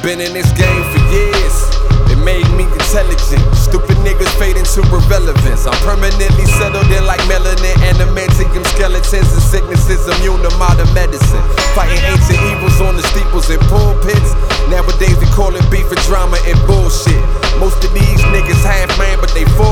Been in this game for years, it made me intelligent. Stupid niggas fade into irrelevance. I'm permanently settled in like melanin, adamantium skeletons and sicknesses immune to modern medicine. Fighting ancient evils on the steeples and pulpits. Nowadays we call it beef and drama and bullshit. Most of these niggas half man, but they full